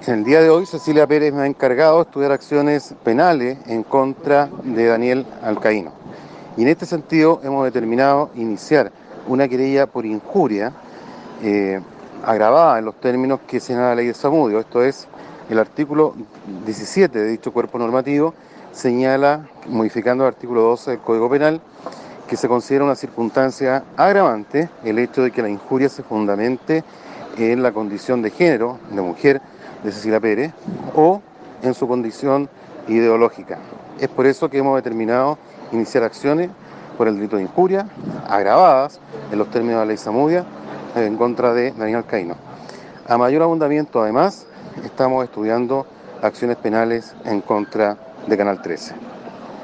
En el día de hoy, Cecilia Pérez me ha encargado de estudiar acciones penales en contra de Daniel Alcaíno. Y en este sentido hemos determinado iniciar una querella por injuria eh, agravada en los términos que señala la ley de Zamudio. Esto es, el artículo 17 de dicho cuerpo normativo señala, modificando el artículo 12 del Código Penal, que se considera una circunstancia agravante el hecho de que la injuria se fundamente en la condición de género, de mujer, de Cecilia Pérez, o en su condición ideológica. Es por eso que hemos determinado iniciar acciones por el delito de injuria, agravadas en los términos de la ley Zamudia, en contra de Daniel Alcaíno. A mayor abundamiento, además, estamos estudiando acciones penales en contra de Canal 13.